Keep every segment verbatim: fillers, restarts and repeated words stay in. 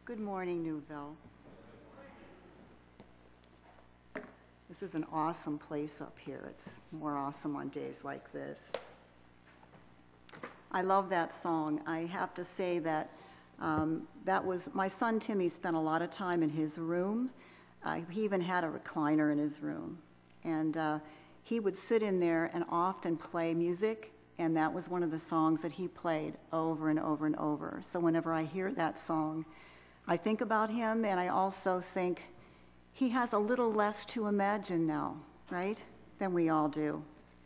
Good morning, Newville. This is an awesome place up here. It's more awesome on days like this. I love that song. I have to say that um, that was, my son Timmy spent a lot of time in his room. Uh, he even had a recliner in his room. And uh, he would sit in there and often play music, and that was one of the songs that he played over and over and over. So whenever I hear that song, I think about him, and I also think he has a little less to imagine now, right, than we all do.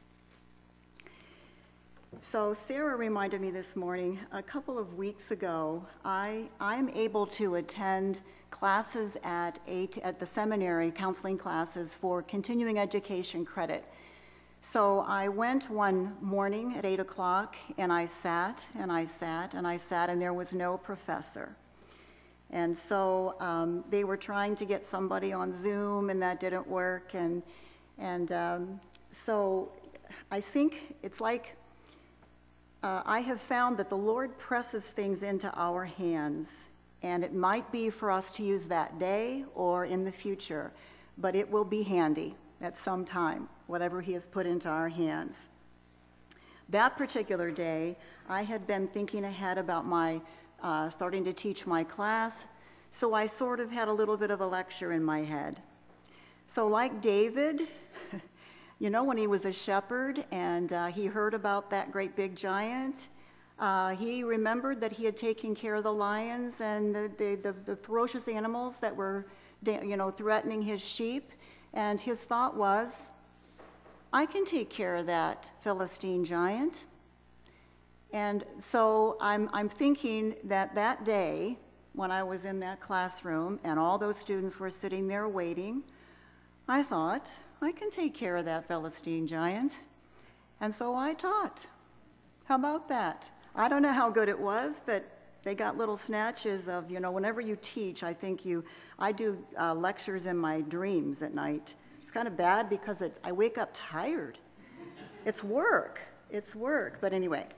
So Sarah reminded me this morning, a couple of weeks ago, I, I'm able to attend classes at, eight, at the seminary, counseling classes for continuing education credit. So I went one morning at eight o'clock, and I sat, and I sat, and I sat, and there was no professor. And so um, they were trying to get somebody on Zoom, and that didn't work. And, and um, so I think it's like uh, I have found that the Lord presses things into our hands, and it might be for us to use that day or in the future, but it will be handy at some time, whatever He has put into our hands. That particular day, I had been thinking ahead about my Uh, starting to teach my class, so I sort of had a little bit of a lecture in my head. So like David, you know, when he was a shepherd and uh, he heard about that great big giant, uh, he remembered that he had taken care of the lions and the, the, the, the ferocious animals that were, you know, threatening his sheep, and his thought was, I can take care of that Philistine giant. And so I'm, I'm thinking that that day, when I was in that classroom and all those students were sitting there waiting, I thought, I can take care of that Philistine giant. And so I taught. How about that? I don't know how good it was, but they got little snatches of, you know, whenever you teach, I think you, I do uh, lectures in my dreams at night. It's kind of bad because it's, I wake up tired. It's work. It's work. But anyway.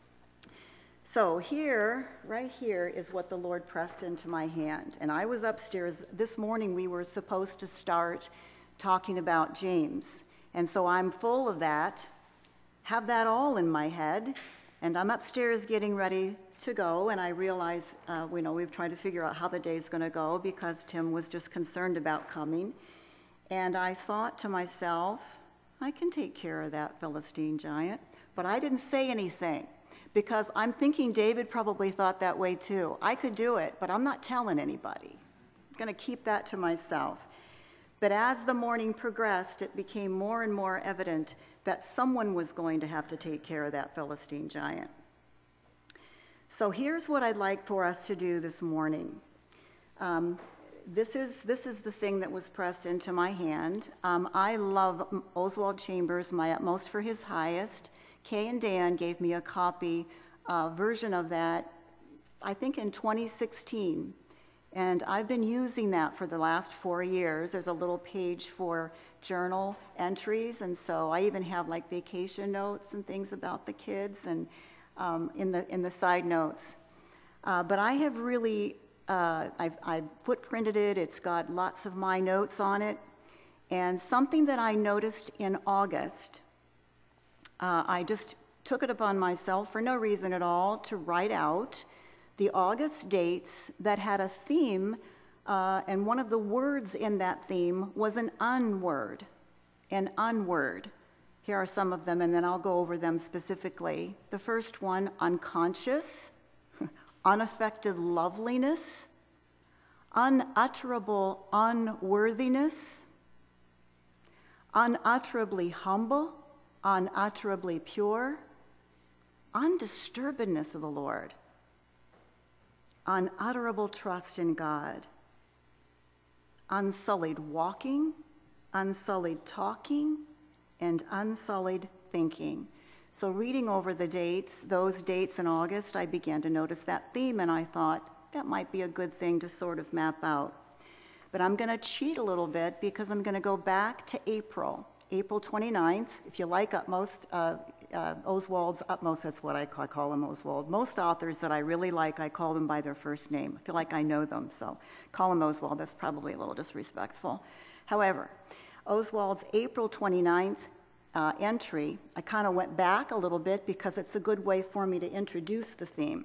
So here, right here, is what the Lord pressed into my hand. And I was upstairs. This morning we were supposed to start talking about James. And so I'm full of that, have that all in my head, and I'm upstairs getting ready to go, and I realize, uh, you know, we've tried to figure out how the day's going to go because Tim was just concerned about coming. And I thought to myself, I can take care of that Philistine giant. But I didn't say anything, because I'm thinking David probably thought that way too. I could do it, but I'm not telling anybody. I'm going to keep that to myself. But as the morning progressed, it became more and more evident that someone was going to have to take care of that Philistine giant. So here's what I'd like for us to do this morning. Um, this is, this is the thing that was pressed into my hand. Um, I love Oswald Chambers, My Utmost for His Highest. Kay and Dan gave me a copy uh, version of that, I think in twenty sixteen. And I've been using that for the last four years. There's a little page for journal entries, and so I even have like vacation notes and things about the kids and um, in the in the side notes. Uh, but I have really, uh, I've, I've footprinted it. It's got lots of my notes on it. And something that I noticed in August, Uh, I just took it upon myself for no reason at all to write out the August dates that had a theme, uh, and one of the words in that theme was an unword, an unword. Here are some of them, and then I'll go over them specifically. The first one, unconscious, unaffected loveliness, unutterable unworthiness, unutterably humble, unutterably pure, undisturbedness of the Lord, unutterable trust in God, unsullied walking, unsullied talking, and unsullied thinking. So reading over the dates, those dates in August, I began to notice that theme, and I thought that might be a good thing to sort of map out. But I'm going to cheat a little bit because I'm going to go back to April. April twenty-ninth. If you like Utmost, uh, uh, Oswald's Utmost, that's what I call, I call him Oswald. Most authors that I really like, I call them by their first name. I feel like I know them, so call him Oswald. That's probably a little disrespectful. However, Oswald's April twenty-ninth uh, entry, I kind of went back a little bit because it's a good way for me to introduce the theme.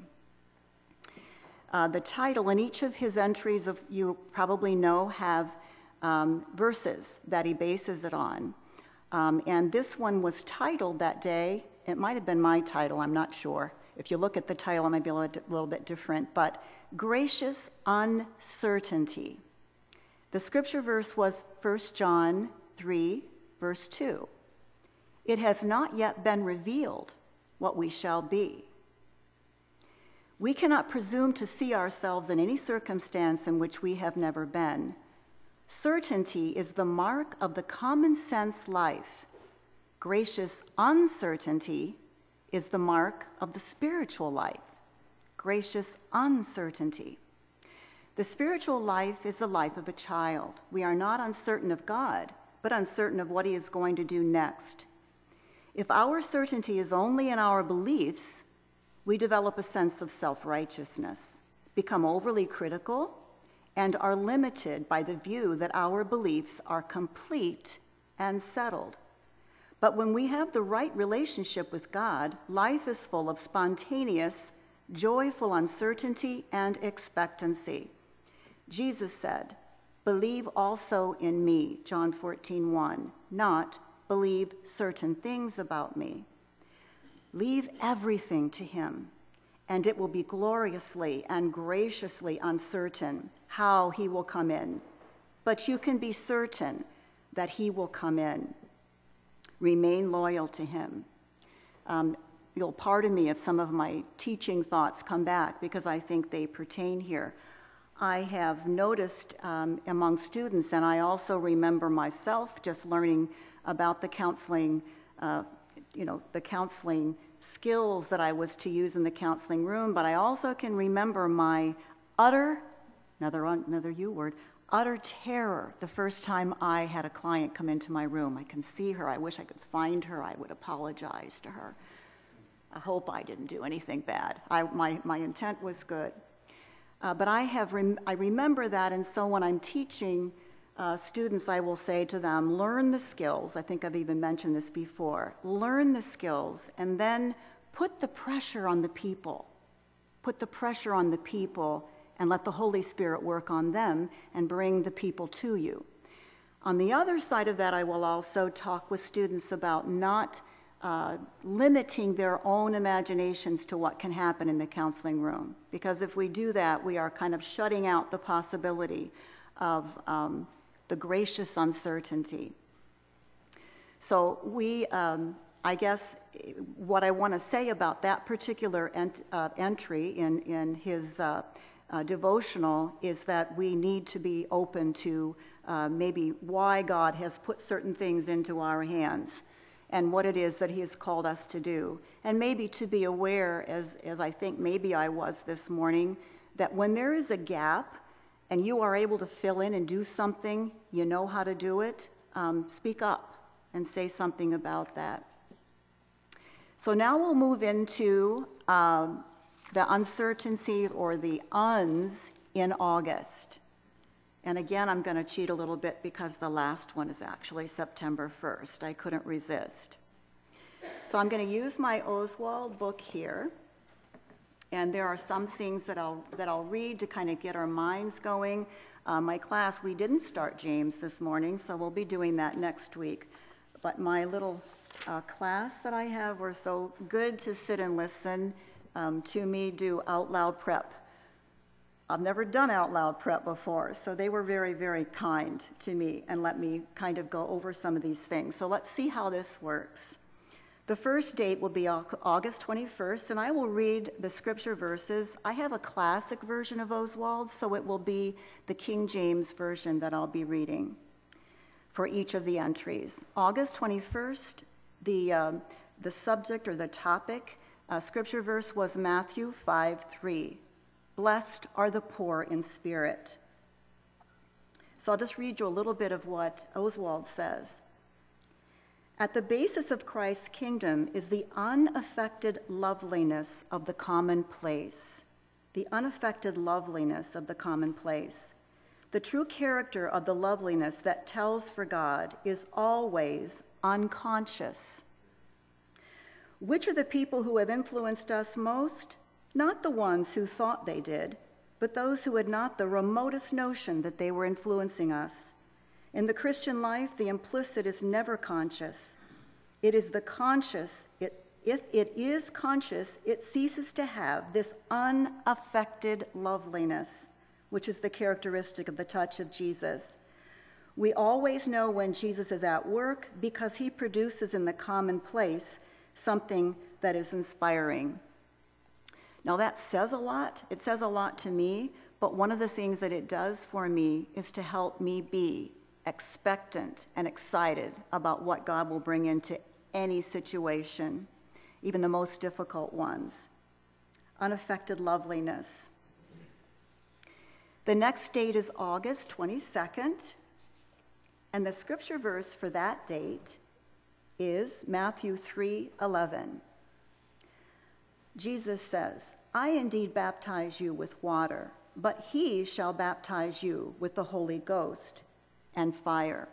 Uh, the title in each of his entries, of, you probably know, have um, verses that he bases it on. Um, and this one was titled that day, it might have been my title, I'm not sure. If you look at the title, it might be a little, a little bit different, but Gracious Uncertainty. The scripture verse was First John three, verse two. It has not yet been revealed what we shall be. We cannot presume to see ourselves in any circumstance in which we have never been. Certainty is the mark of the common sense life. Gracious uncertainty is the mark of the spiritual life. Gracious uncertainty. The spiritual life is the life of a child. We are not uncertain of God, but uncertain of what he is going to do next. If our certainty is only in our beliefs, we develop a sense of self-righteousness, become overly critical, and are limited by the view that our beliefs are complete and settled. But when we have the right relationship with God, life is full of spontaneous, joyful uncertainty and expectancy. Jesus said, "Believe also in me," John fourteen one, not believe certain things about me. Leave everything to him, and it will be gloriously and graciously uncertain how he will come in. But you can be certain that he will come in. Remain loyal to him. Um, you'll pardon me if some of my teaching thoughts come back because I think they pertain here. I have noticed um, among students, and I also remember myself just learning about the counseling, uh, you know, the counseling skills that I was to use in the counseling room, but I also can remember my utter, another, another U word, utter terror the first time I had a client come into my room. I can see her. I wish I could find her. I would apologize to her. I hope I didn't do anything bad. I, my, my intent was good. Uh, but I, have rem I remember that, and so when I'm teaching uh, students, I will say to them, learn the skills. I think I've even mentioned this before. Learn the skills, and then put the pressure on the people. Put the pressure on the people and let the Holy Spirit work on them and bring the people to you. On the other side of that, I will also talk with students about not uh, limiting their own imaginations to what can happen in the counseling room. Because if we do that, we are kind of shutting out the possibility of um, the gracious uncertainty. So we, um, I guess, what I want to say about that particular ent uh, entry in, in his uh, Uh, devotional is that we need to be open to uh, maybe why God has put certain things into our hands and what it is that he has called us to do. And maybe to be aware, as, as I think maybe I was this morning, that when there is a gap and you are able to fill in and do something, you know how to do it, um, speak up and say something about that. So now we'll move into um, the uncertainties or the uns in August. And again, I'm going to cheat a little bit because the last one is actually September first. I couldn't resist. So I'm going to use my Oswald book here. And there are some things that I'll, that I'll read to kind of get our minds going. Uh, my class, we didn't start James this morning, so we'll be doing that next week. But my little uh, class that I have were so good to sit and listen Um, to me do out loud prep. I've never done out loud prep before, so they were very, very kind to me and let me kind of go over some of these things. So let's see how this works. The first date will be August twenty-first, and I will read the scripture verses. I have a classic version of Oswald, so it will be the King James version that I'll be reading for each of the entries. August twenty-first, the, um, the subject or the topic, Uh, scripture verse was Matthew five three. Blessed are the poor in spirit. So I'll just read you a little bit of what Oswald says. At the basis of Christ's kingdom is the unaffected loveliness of the commonplace. The unaffected loveliness of the commonplace. The true character of the loveliness that tells for God is always unconscious. Which are the people who have influenced us most? Not the ones who thought they did, but those who had not the remotest notion that they were influencing us. In the Christian life, the implicit is never conscious. It is the conscious, it, if it is conscious, it ceases to have this unaffected loveliness, which is the characteristic of the touch of Jesus. We always know when Jesus is at work because he produces in the commonplace something that is inspiring. Now that says a lot. It says a lot to me, but one of the things that it does for me is to help me be expectant and excited about what God will bring into any situation, even the most difficult ones. Unaffected loveliness. The next date is August twenty-second, and the scripture verse for that date is Matthew three eleven. Jesus says, I indeed baptize you with water, but he shall baptize you with the Holy Ghost and fire.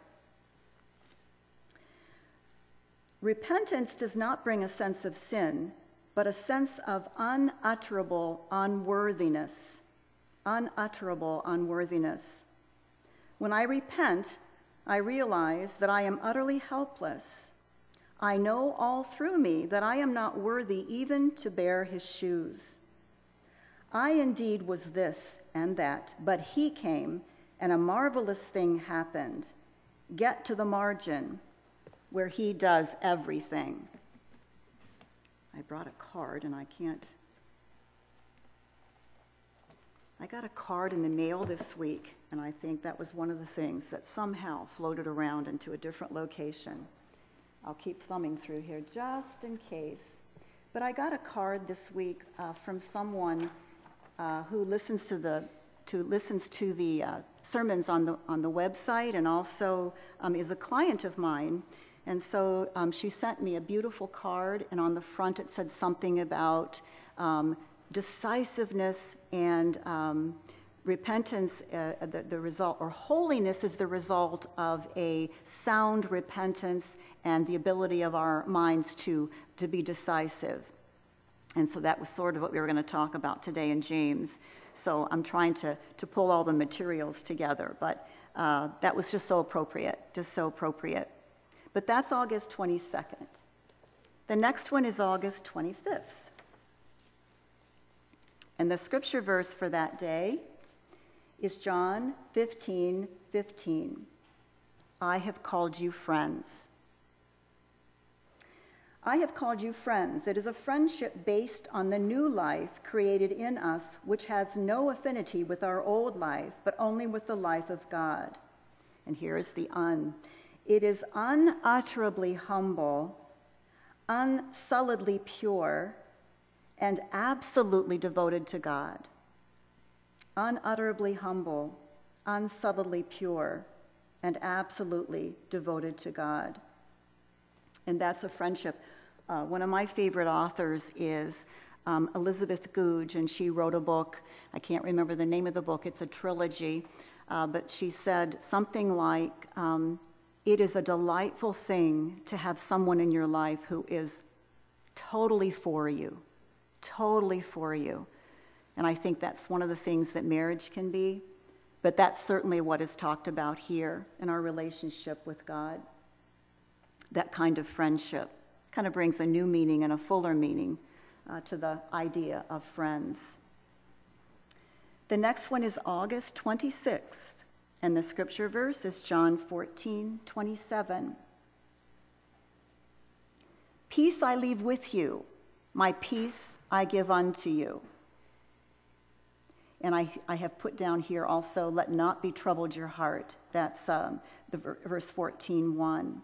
Repentance does not bring a sense of sin, but a sense of unutterable unworthiness. Unutterable unworthiness. When I repent, I realize that I am utterly helpless. I know all through me that I am not worthy even to bear his shoes. I indeed was this and that, but he came, and a marvelous thing happened. Get to the margin where he does everything. I brought a card and I can't. I got a card in the mail this week, and I think that was one of the things that somehow floated around into a different location. I'll keep thumbing through here just in case. But I got a card this week uh, from someone uh, who listens to the to listens to the uh, sermons on the on the website, and also um, is a client of mine. And so um, she sent me a beautiful card, and on the front it said something about um, decisiveness and um, repentance, uh, the, the result, or holiness is the result of a sound repentance and the ability of our minds to, to be decisive. And so that was sort of what we were going to talk about today in James. So I'm trying to, to pull all the materials together, but uh, that was just so appropriate, just so appropriate. But that's August twenty-second. The next one is August twenty-fifth. And the scripture verse for that day is John fifteen fifteen. I have called you friends. I have called you friends. It is a friendship based on the new life created in us, which has no affinity with our old life, but only with the life of God. And here is the un. It is unutterably humble, unsulliedly pure, and absolutely devoted to God. Unutterably humble, unsulliedly pure, and absolutely devoted to God. And that's a friendship. Uh, one of my favorite authors is um, Elizabeth Goudge, and she wrote a book. I can't remember the name of the book. It's a trilogy. Uh, but she said something like, um, it is a delightful thing to have someone in your life who is totally for you, totally for you. And I think that's one of the things that marriage can be, but that's certainly what is talked about here in our relationship with God. That kind of friendship kind of brings a new meaning and a fuller meaning uh, to the idea of friends. The next one is August twenty-sixth. And the scripture verse is John fourteen twenty-seven. Peace I leave with you, my peace I give unto you. And I, I have put down here also, let not be troubled your heart. That's um, the ver- verse fourteen one.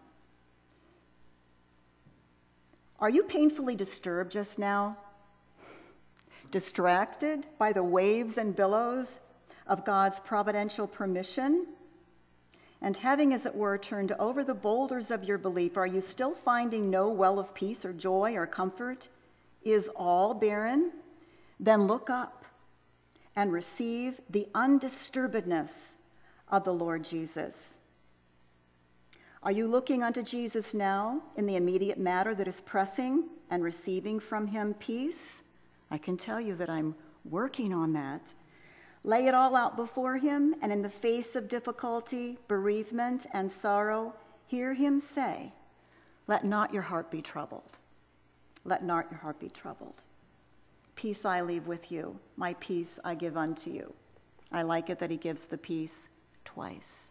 Are you painfully disturbed just now? Distracted by the waves and billows of God's providential permission? And having, as it were, turned over the boulders of your belief, are you still finding no well of peace or joy or comfort? Is all barren? Then look up and receive the undisturbedness of the Lord Jesus. Are you looking unto Jesus now in the immediate matter that is pressing and receiving from him peace? I can tell you that I'm working on that. Lay it all out before him, and in the face of difficulty, bereavement, and sorrow, hear him say, let not your heart be troubled. Let not your heart be troubled. Peace I leave with you. My peace I give unto you. I like it that he gives the peace twice.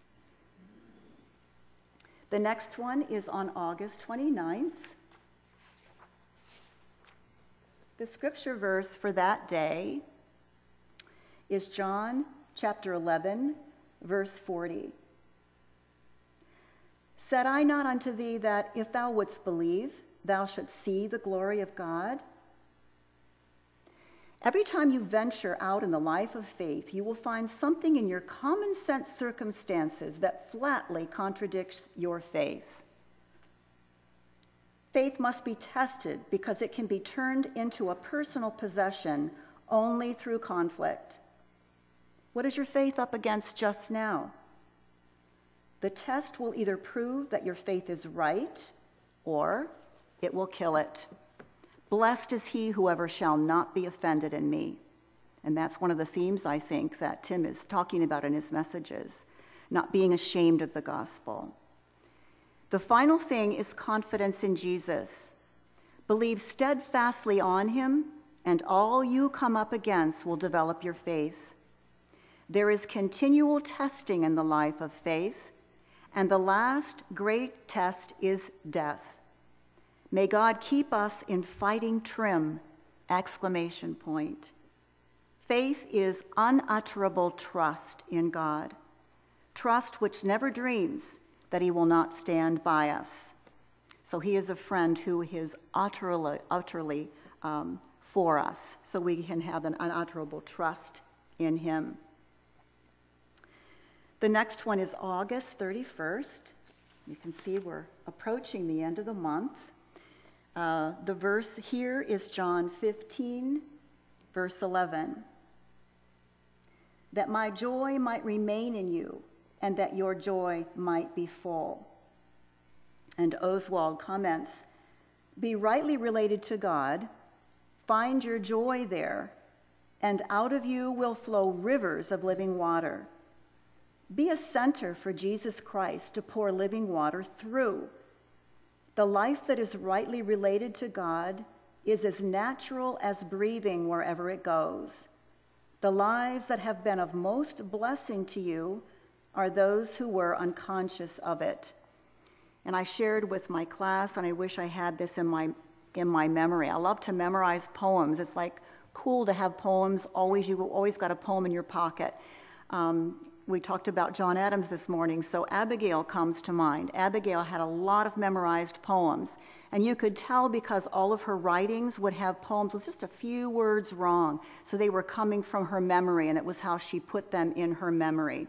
The next one is on August twenty-ninth. The scripture verse for that day is John chapter eleven, verse forty. Said I not unto thee that if thou wouldst believe, thou shouldst see the glory of God? Every time you venture out in the life of faith, you will find something in your common sense circumstances that flatly contradicts your faith. Faith must be tested because it can be turned into a personal possession only through conflict. What is your faith up against just now? The test will either prove that your faith is right, or it will kill it. Blessed is he whoever shall not be offended in me. And that's one of the themes, I think, that Tim is talking about in his messages, not being ashamed of the gospel. The final thing is confidence in Jesus. Believe steadfastly on him, and all you come up against will develop your faith. There is continual testing in the life of faith, and the last great test is death. May God keep us in fighting trim, exclamation point. Faith is unutterable trust in God, trust which never dreams that he will not stand by us. So he is a friend who is utterly, utterly um, for us, so we can have an unutterable trust in him. The next one is August thirty-first. You can see we're approaching the end of the month. Uh, the verse here is John fifteen, verse eleven. That my joy might remain in you, and that your joy might be full. And Oswald comments, be rightly related to God, find your joy there, and out of you will flow rivers of living water. Be a center for Jesus Christ to pour living water through. The life that is rightly related to God is as natural as breathing wherever it goes. The lives that have been of most blessing to you are those who were unconscious of it. And I shared with my class, and I wish I had this in my, in my memory. I love to memorize poems. It's like cool to have poems. Always, you've always got a poem in your pocket. Um, We talked about John Adams this morning, so Abigail comes to mind. Abigail had a lot of memorized poems, and you could tell because all of her writings would have poems with just a few words wrong, so they were coming from her memory, and it was how she put them in her memory.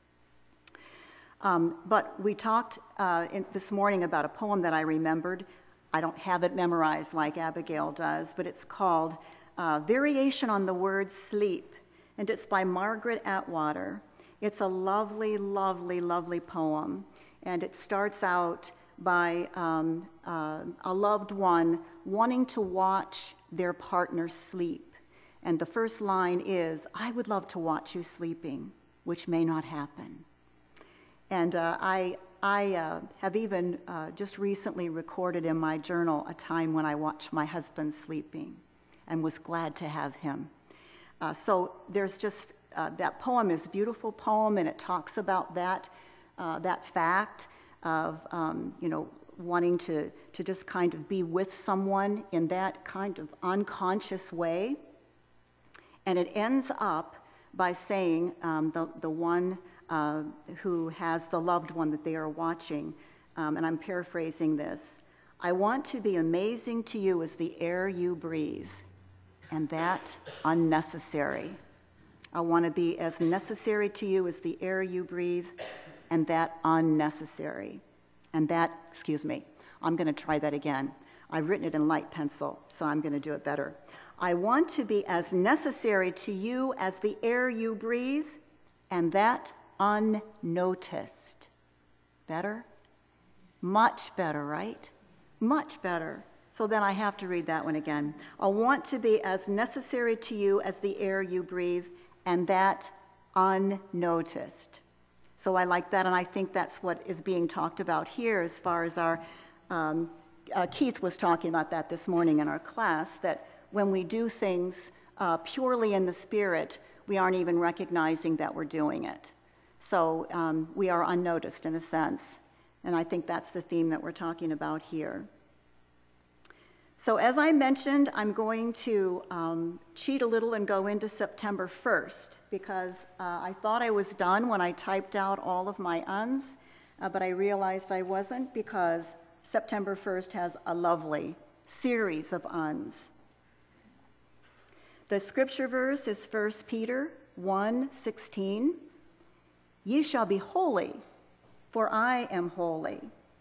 Um, but we talked uh, in, this morning about a poem that I remembered. I don't have it memorized like Abigail does, but it's called uh, Variation on the Word Sleep, and it's by Margaret Atwater. It's a lovely, lovely, lovely poem, and it starts out by um, uh, a loved one wanting to watch their partner sleep. And the first line is, I would love to watch you sleeping, which may not happen. And uh, I, I uh, have even uh, just recently recorded in my journal a time when I watched my husband sleeping and was glad to have him. Uh, so there's just, uh, that poem is a beautiful poem, and it talks about that, uh, that fact of, um, you know, wanting to, to just kind of be with someone in that kind of unconscious way. And it ends up by saying, um, the, the one uh, who has the loved one that they are watching, um, and I'm paraphrasing this, I want to be amazing to you as the air you breathe, and that unnecessary. I want to be as necessary to you as the air you breathe, and that unnecessary. And that, excuse me, I'm going to try that again. I've written it in light pencil, so I'm going to do it better. I want to be as necessary to you as the air you breathe, and that unnoticed. Better? Much better, right? Much better. So then I have to read that one again. I want to be as necessary to you as the air you breathe, and that unnoticed. So I like that, and I think that's what is being talked about here as far as our, um, uh, Keith was talking about that this morning in our class, that when we do things uh, purely in the Spirit, we aren't even recognizing that we're doing it. So um, we are unnoticed in a sense, and I think that's the theme that we're talking about here. So as I mentioned, I'm going to um, cheat a little and go into September first, because uh, I thought I was done when I typed out all of my uns, uh, but I realized I wasn't, because September first has a lovely series of uns. The scripture verse is First Peter one sixteen. Ye shall be holy, for I am holy.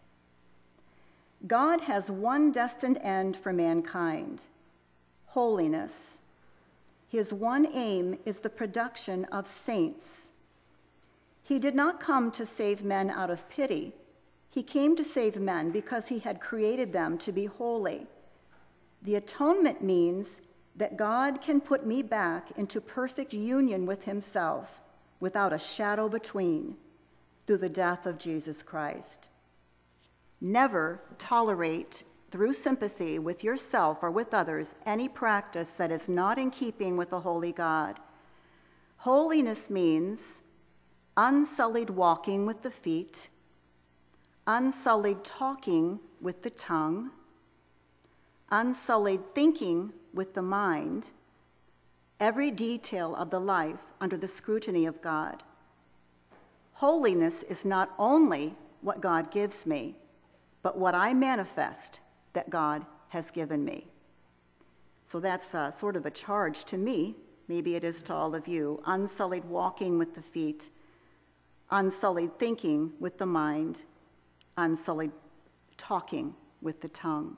God has one destined end for mankind, holiness. His one aim is the production of saints. He did not come to save men out of pity. He came to save men because he had created them to be holy. The atonement means that God can put me back into perfect union with himself without a shadow between, through the death of Jesus Christ. Never tolerate, through sympathy with yourself or with others, any practice that is not in keeping with the holy God. Holiness means unsullied walking with the feet, unsullied talking with the tongue, unsullied thinking with the mind, every detail of the life under the scrutiny of God. Holiness is not only what God gives me, but what I manifest that God has given me. So that's uh, sort of a charge to me, maybe it is to all of you, unsullied walking with the feet, unsullied thinking with the mind, unsullied talking with the tongue.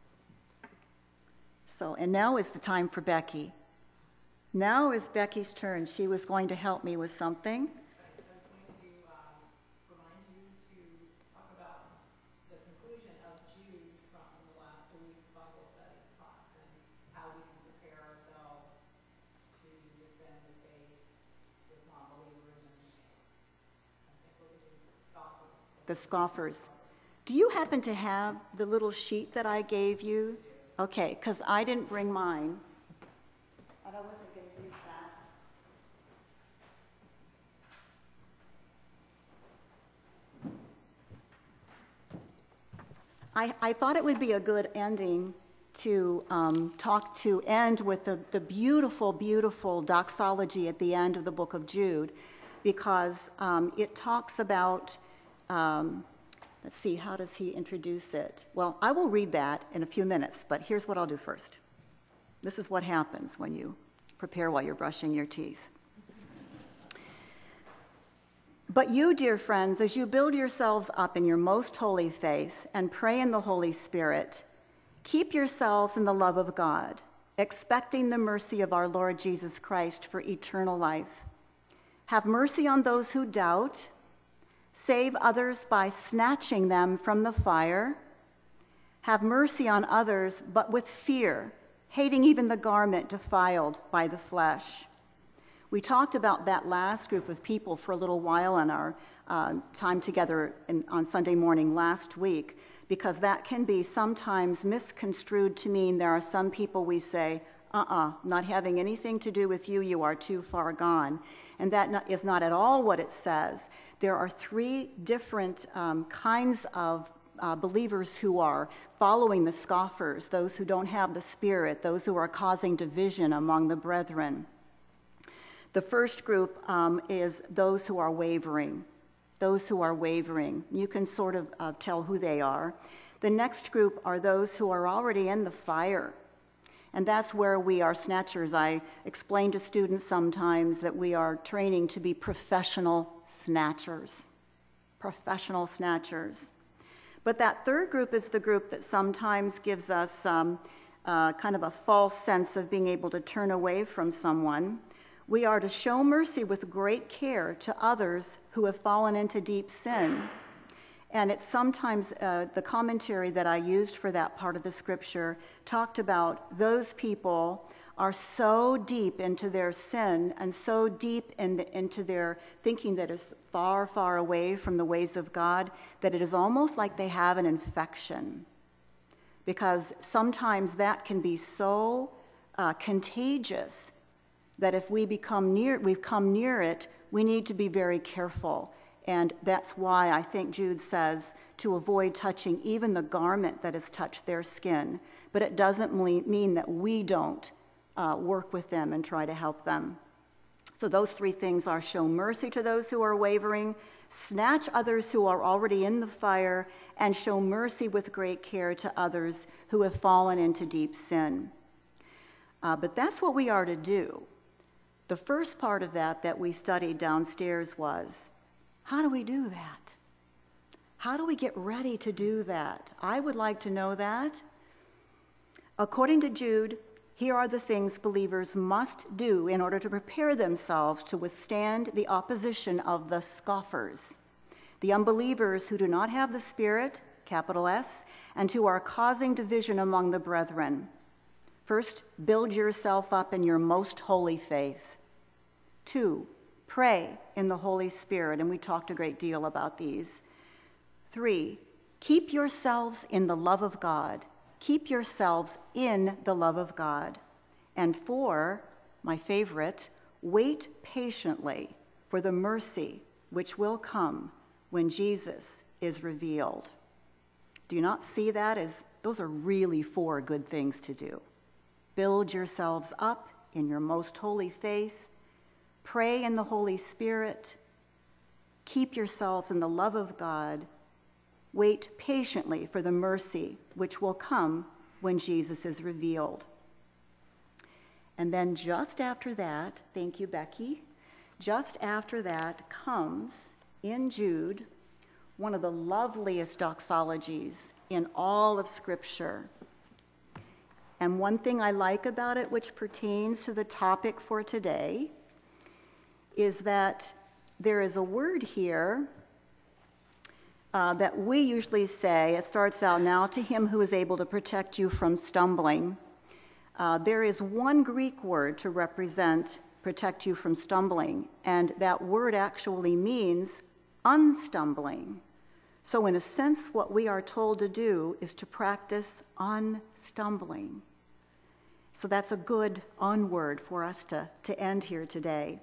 So, and now is the time for Becky. Now is Becky's turn. She was going to help me with something. The scoffers. Do you happen to have the little sheet that I gave you? Okay, because I didn't bring mine. And I wasn't going to use that. I, I thought it would be a good ending to um, talk to end with the, the beautiful, beautiful doxology at the end of the book of Jude, because um, it talks about Um, let's see, how does he introduce it? Well, I will read that in a few minutes, but here's what I'll do first. This is what happens when you prepare while you're brushing your teeth. But you, dear friends, as you build yourselves up in your most holy faith and pray in the Holy Spirit, keep yourselves in the love of God, expecting the mercy of our Lord Jesus Christ for eternal life. Have mercy on those who doubt. Save others by snatching them from the fire. Have mercy on others, but with fear, hating even the garment defiled by the flesh. We talked about that last group of people for a little while in our uh, time together in, on Sunday morning last week, because that can be sometimes misconstrued to mean there are some people we say, uh-uh, not having anything to do with you, you are too far gone. And that not, is not at all what it says. There are three different um, kinds of uh, believers who are following the scoffers, those who don't have the Spirit, those who are causing division among the brethren. The first group um, is those who are wavering, those who are wavering. You can sort of uh, tell who they are. The next group are those who are already in the fire. And that's where we are snatchers. I explain to students sometimes that we are training to be professional snatchers. professional snatchers. But that third group is the group that sometimes gives us um, uh, kind of a false sense of being able to turn away from someone. We are to show mercy with great care to others who have fallen into deep sin. And it's sometimes uh, the commentary that I used for that part of the scripture talked about those people are so deep into their sin and so deep in the, into their thinking that is far, far away from the ways of God that it is almost like they have an infection. Because sometimes that can be so uh, contagious that if we become near, we've come near it, we need to be very careful. And that's why I think Jude says to avoid touching even the garment that has touched their skin. But it doesn't mean that we don't uh, work with them and try to help them. So those three things are show mercy to those who are wavering, snatch others who are already in the fire, and show mercy with great care to others who have fallen into deep sin. Uh, but that's what we are to do. The first part of that that we studied downstairs was, how do we do that? How do we get ready to do that? I would like to know that. According to Jude, here are the things believers must do in order to prepare themselves to withstand the opposition of the scoffers, the unbelievers who do not have the Spirit, capital S, and who are causing division among the brethren. First, build yourself up in your most holy faith. Two, pray in the Holy Spirit, and we talked a great deal about these. Three, keep yourselves in the love of God. Keep yourselves in the love of God. And four, my favorite, wait patiently for the mercy which will come when Jesus is revealed. Do you not see that as those are really four good things to do? Build yourselves up in your most holy faith. Pray in the Holy Spirit. Keep yourselves in the love of God. Wait patiently for the mercy which will come when Jesus is revealed. And then just after that, thank you, Becky, just after that comes in Jude one of the loveliest doxologies in all of Scripture. And one thing I like about it, which pertains to the topic for today, is that there is a word here uh, that we usually say. It starts out, now to him who is able to protect you from stumbling. Uh, there is one Greek word to represent protect you from stumbling, and that word actually means unstumbling. So in a sense, what we are told to do is to practice unstumbling. So that's a good unword for us to, to end here today.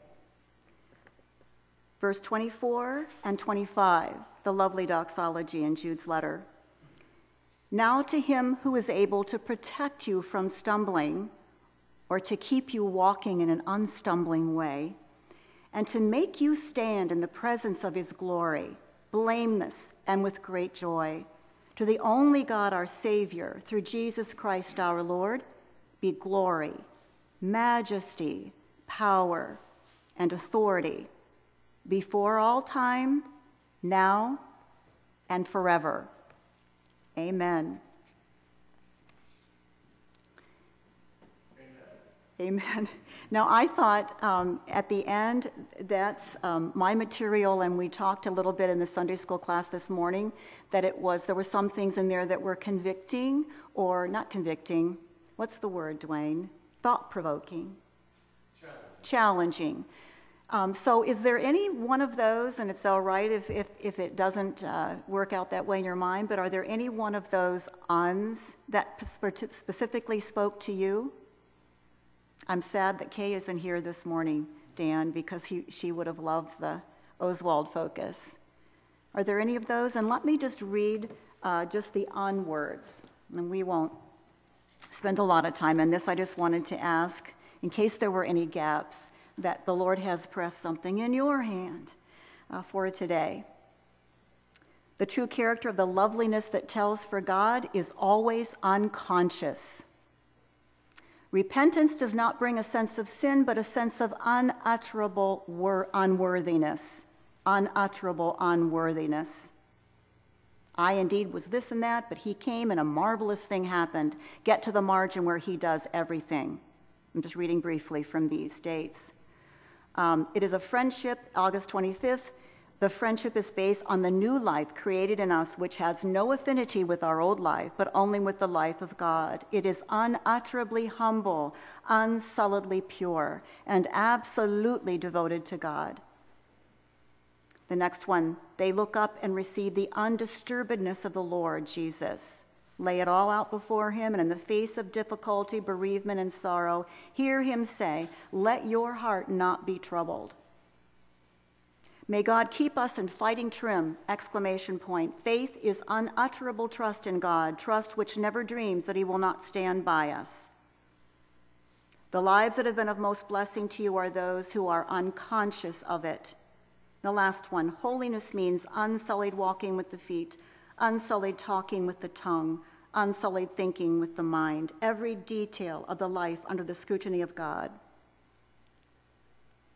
Verse twenty-four and twenty-five, the lovely doxology in Jude's letter. Now to him who is able to protect you from stumbling, or to keep you walking in an unstumbling way, and to make you stand in the presence of his glory, blameless and with great joy, to the only God our Savior, through Jesus Christ our Lord, be glory, majesty, power, and authority, before all time, now, and forever. Amen. Amen. Amen. Now, I thought um, at the end, that's um, my material, and we talked a little bit in the Sunday school class this morning, that it was, there were some things in there that were convicting, or not convicting, what's the word, Dwayne? Thought-provoking. Challenging. Challenging. Um, so is there any one of those, and it's all right if, if, if it doesn't uh, work out that way in your mind, but are there any one of those uns that specifically spoke to you? I'm sad that Kay isn't here this morning, Dan, because he, she would have loved the Oswald focus. Are there any of those? And let me just read uh, just the un words, and we won't spend a lot of time in this. I just wanted to ask, in case there were any gaps, that the Lord has pressed something in your hand uh, for today. The true character of the loveliness that tells for God is always unconscious. Repentance does not bring a sense of sin, but a sense of unutterable unworthiness. unutterable unworthiness. I indeed was this and that, but he came and a marvelous thing happened. Get to the margin where he does everything. I'm just reading briefly from these dates. Um, it is a friendship, August twenty-fifth. The friendship is based on the new life created in us, which has no affinity with our old life, but only with the life of God. It is unutterably humble, unsulliedly pure, and absolutely devoted to God. The next one, they look up and receive the undisturbedness of the Lord Jesus. Lay it all out before him, and in the face of difficulty, bereavement, and sorrow, hear him say, "Let your heart not be troubled." May God keep us in fighting trim, exclamation point. Faith is unutterable trust in God, trust which never dreams that he will not stand by us. The lives that have been of most blessing to you are those who are unconscious of it. The last one, holiness means unsullied walking with the feet, unsullied talking with the tongue, unsullied thinking with the mind, every detail of the life under the scrutiny of God.